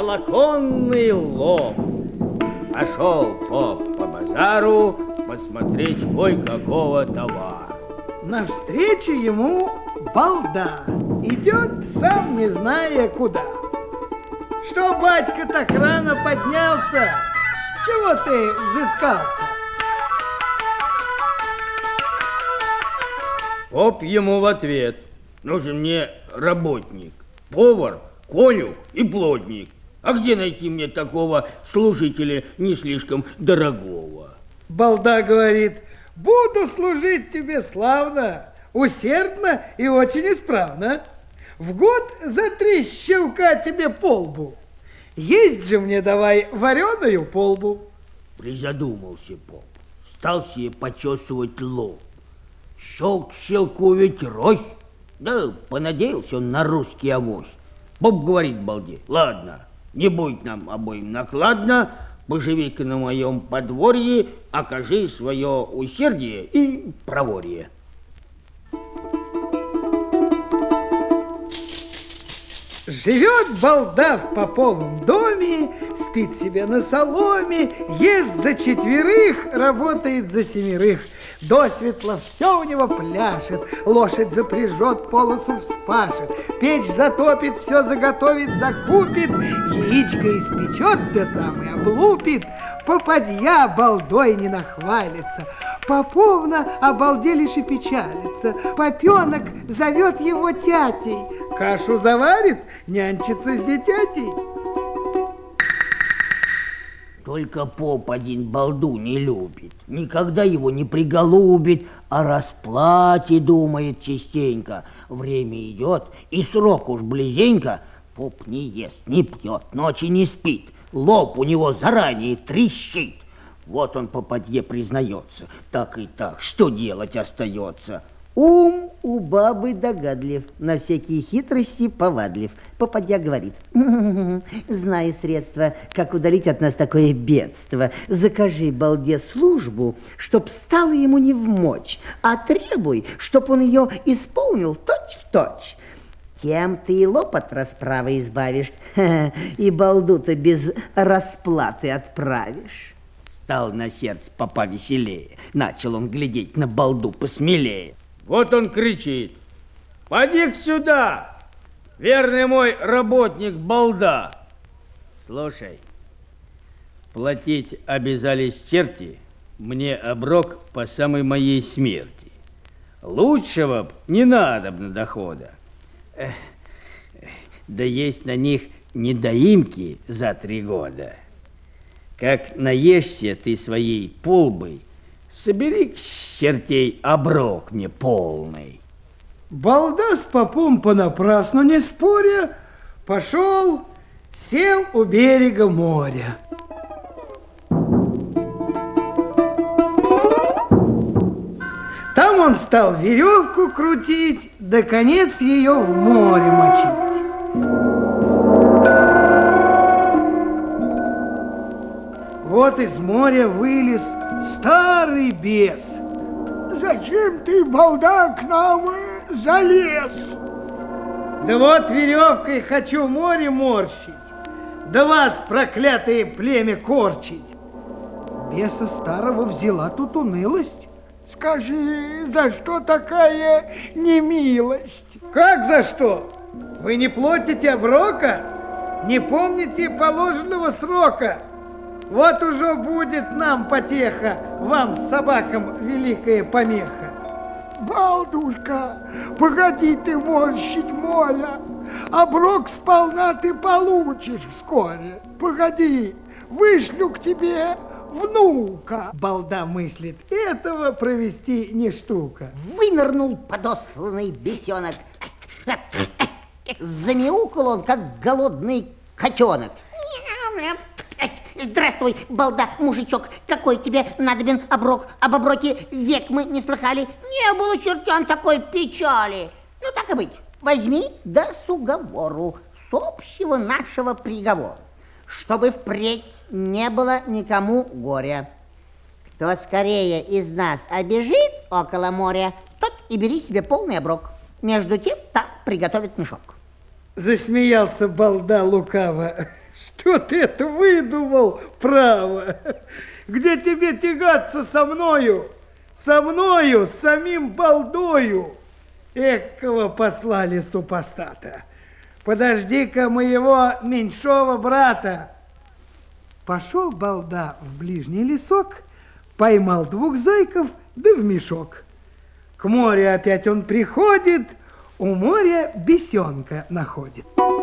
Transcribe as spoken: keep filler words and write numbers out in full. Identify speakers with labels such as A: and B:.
A: волоконный лом. Пошел поп по базару посмотреть кое-какого товара.
B: Навстречу ему балда идет, сам не зная куда. Что, батька, так рано поднялся? Чего ты взыскался?
A: Поп ему в ответ: нужен мне работник, повар, конюх и плотник. А где найти мне такого служителя не слишком дорогого?
B: Балда говорит: буду служить тебе славно, усердно и очень исправно. В год за три щелка тебе полбу. Есть же мне давай вареную полбу.
A: Призадумался поп, стал себе почесывать лоб. Щелк щелку ведь рось. Да понадеялся он на русский авось. Поп говорит балде: ладно, не будет нам обоим накладно, поживи-ка на моем подворье, окажи свое усердие и проворье.
B: Живет балда в поповом доме, спит себе на соломе, ест за четверых, работает за семерых. Досветло все у него пляшет, лошадь запряжет, полосу вспашет, печь затопит, все заготовит, закупит, яичко испечет, да самый облупит. Попадья балдой не нахвалится, поповна обалделишь и печалится. Попенок зовет его тятей, кашу заварит, нянчится с дитятей.
A: Только поп один балду не любит, никогда его не приголубит, о расплате думает частенько. Время идет, и срок уж близенько. Поп не ест, не пьет, ночи не спит, лоб у него заранее трещит. Вот он попадье признается: так и так, что делать остается?
C: Ум у бабы догадлив, на всякие хитрости повадлив. Попадья говорит: знаю средства, как удалить от нас такое бедство. Закажи балде службу, чтоб стало ему не вмочь, а требуй, чтоб он ее исполнил точь-в-точь. Тем ты и лоб от расправы избавишь, и балду-то без расплаты отправишь.
A: Стал на сердце попа веселее, начал он глядеть на балду посмелее. Вот он кричит: поди-ка сюда, верный мой работник балда. Слушай, платить обязались черти, мне оброк по самой моей смерти. Лучшего б не надобно дохода. Эх, да есть на них недоимки за три года. Как наешься ты своей полбой, собери с чертей оброк мне полный.
B: Балда с попом понапрасну не споря пошел, сел у берега моря. Там он стал веревку крутить, да конец ее в море мочить. Вот из моря вылез старый бес.
D: Зачем ты, балда, к нам залез?
B: Да вот веревкой хочу море морщить, да вас, проклятое племя, корчить. Беса старого взяла тут унылость.
D: Скажи, за что такая немилость?
B: Как за что? Вы не платите оброка? Не помните положенного срока? Вот уже будет нам потеха, вам, собакам, великая помеха.
D: Балдушка, погоди ты морщить моя, оброк сполна ты получишь вскоре. Погоди, вышлю к тебе внука.
B: Балда мыслит, этого провести не штука.
C: Вынырнул подосланный бесенок. Замяукал он, как голодный котенок. Здравствуй, балда, мужичок, какой тебе надобен оброк? Об оброке век мы не слыхали. Не было чертям такой печали. Ну, так и быть, возьми да с уговору, с общего нашего приговора, чтобы впредь не было никому горя. Кто скорее из нас обежит около моря, тот и бери себе полный оброк. Между тем, так приготовит мешок.
B: Засмеялся балда лукаво. Что ты это выдумал, право? Где тебе тягаться со мною? Со мною, с самим балдою? Экого послали супостата. Подожди-ка моего меньшого брата. Пошел балда в ближний лесок, поймал двух зайков, да в мешок. К морю опять он приходит, у моря бесенка находит.